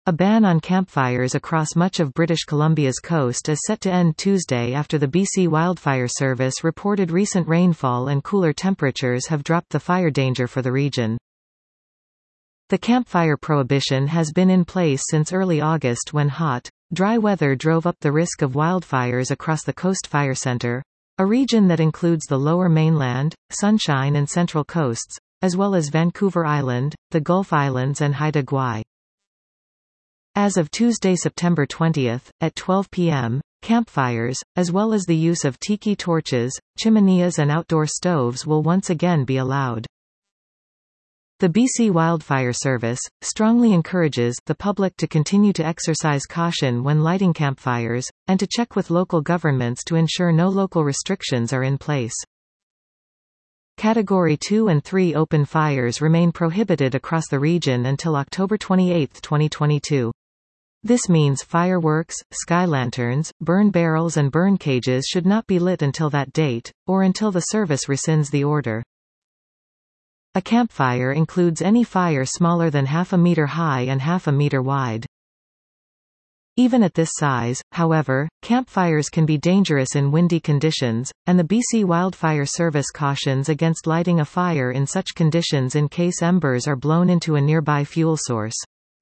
A ban on campfires across much of British Columbia's coast is set to end Tuesday after the BC Wildfire Service reported recent rainfall and cooler temperatures have dropped the fire danger for the region. The campfire prohibition has been in place since early August when hot, dry weather drove up the risk of wildfires across the Coast Fire Centre, a region that includes the Lower Mainland, Sunshine and Central Coasts, as well as Vancouver Island, the Gulf Islands and Haida Gwaii. As of Tuesday, September 20, at 12 p.m., campfires, as well as the use of tiki torches, chimeneas and outdoor stoves will once again be allowed. The BC Wildfire Service strongly encourages the public to continue to exercise caution when lighting campfires, and to check with local governments to ensure no local restrictions are in place. Category 2 and 3 open fires remain prohibited across the region until October 28, 2022. This means fireworks, sky lanterns, burn barrels and burn cages should not be lit until that date, or until the service rescinds the order. A campfire includes any fire smaller than half a meter high and half a meter wide. Even at this size, however, campfires can be dangerous in windy conditions, and the BC Wildfire Service cautions against lighting a fire in such conditions in case embers are blown into a nearby fuel source.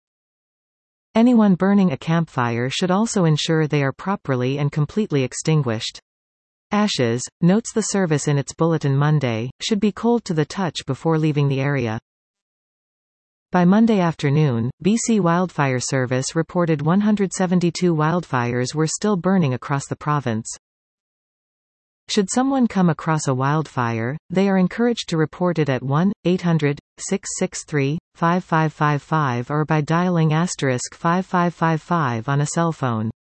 Anyone burning a campfire should also ensure they are properly and completely extinguished. Ashes, notes the service in its bulletin Monday, should be cold to the touch before leaving the area. By Monday afternoon, BC Wildfire Service reported 172 wildfires were still burning across the province. Should someone come across a wildfire, they are encouraged to report it at 1-800-663-5555 or by dialing *5555 on a cell phone.